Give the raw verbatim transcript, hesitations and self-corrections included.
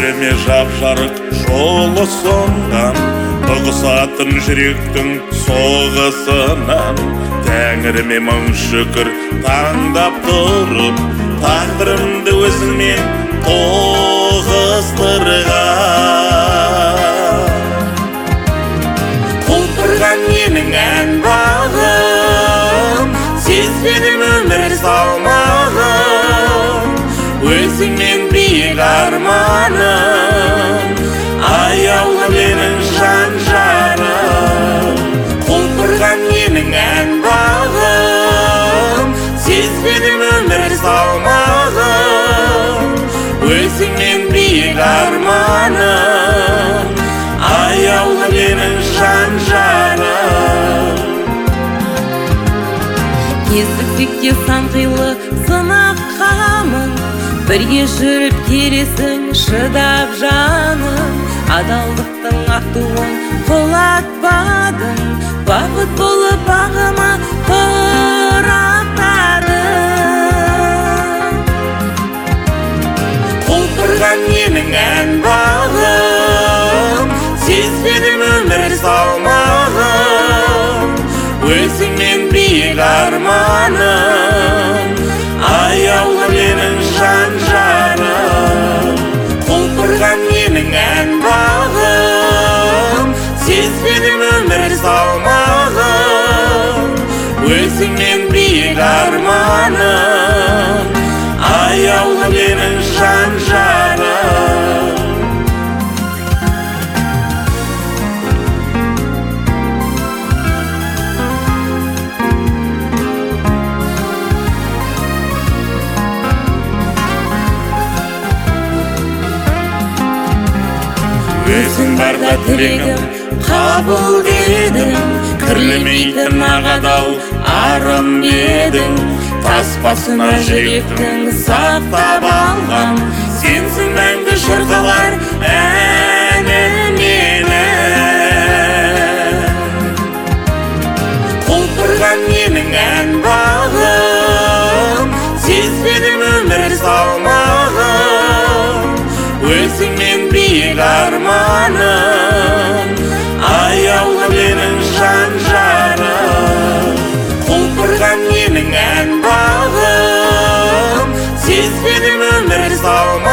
Өміріме жап-жарық жолы сондан, ұғысатын жүректің соғысынан. Тәңіріме мың шүкір таңдап тұрып, тағдырымды өзіңмен тоғыстырған. Құлпырған менің ән бағым, сезбедім өмір салмағым, өзіңмен биік арманым, аяулы менің жан жарым. Құлпырған менің ән бағым, сезбедім өмір салмағым, өзіңмен биік арманым, аяулы менің жан жарым. Кездікте сан қилы сынақ қамын, бірге жүріп келесің шыдап жаным. Адалдықтың ақ туын құлатпадың, бақыт болып бағыма тұрақтадың. Құлпырған менің ән бағым, сезбедім өмір салмағым, өзіңмен биік арманым, аяулы менің жан жарым. Құлпырған менің ән бағым, сезбедім өмір салмағым, өзіңмен биік арманым, аяулы менің жан жарым. Өзің барда тілегім қабыл дедің, кірлемейтін ағадау арым едің. Тас басына жүректің сақтап алған, сенсің мәңгі жырғалар әні менің. Құлпырған менің ән бағым, сезбедім өмір салмағым, өзіңмен биік арманым, аяулы менің жан жарым. Құлпырған менің ән бағым, сезбедім өмір салмағым,